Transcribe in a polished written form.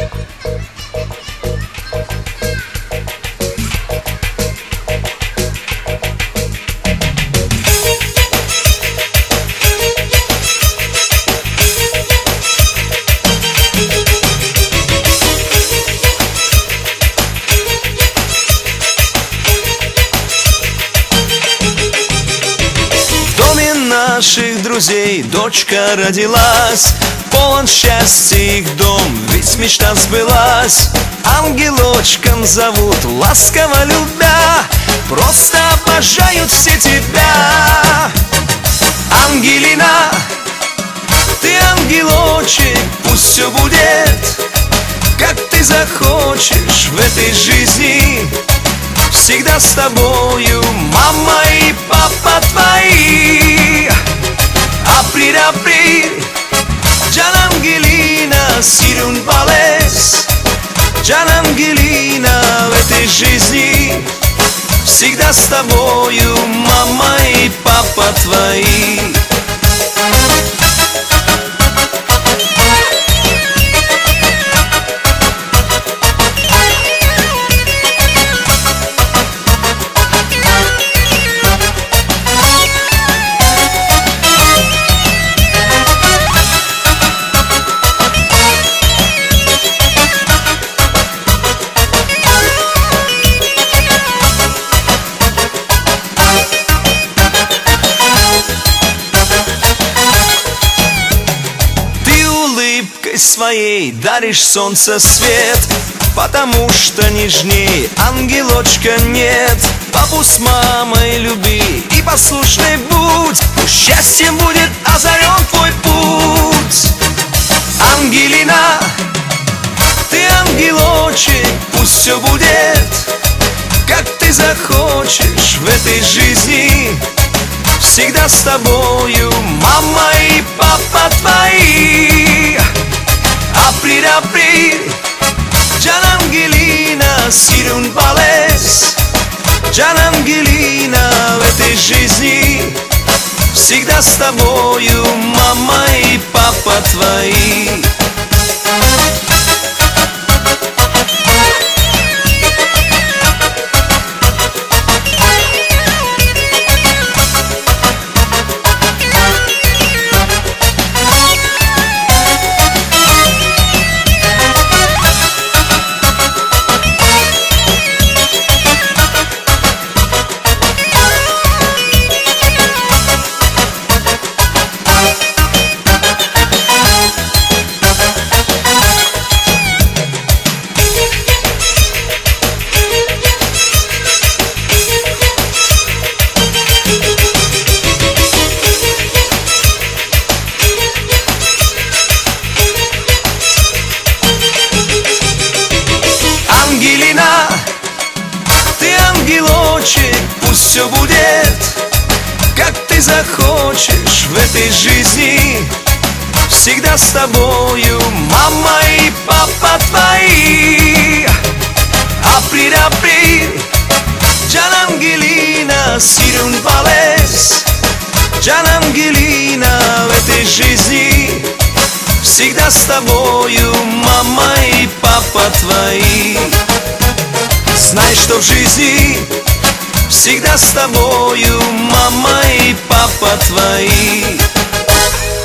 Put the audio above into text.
Наших друзей дочка родилась, полон счастья их дом, ведь мечта сбылась. Ангелочком зовут, ласково любя, просто обожают все тебя. Ангелина, ты ангелочек, пусть все будет, как ты захочешь в этой жизни. Всегда с тобою мама и папа твои. April, april, Gian Angelina, сирун балес. Gian Angelina, в этой жизни всегда с тобою мама и папа твои. Своей даришь солнце свет, потому что нежней ангелочка нет. Папу с мамой люби и послушный будь, пусть счастьем будет озарен твой путь. Ангелина, ты ангелочек, пусть все будет, как ты захочешь в этой жизни. Всегда с тобою мама и папа твои. April, april, Gian Angelina, сирун балес. Gian Angelina, в этой жизни всегда с тобою мама и папа твои. Пусть все будет, как ты захочешь в этой жизни. Всегда с тобою мама и папа твои. April, april, Gian Angelina, сирун балес. Gian Angelina, в этой жизни всегда с тобою мама и папа твои. Знай, что в жизни всегда с тобою мама и папа твои.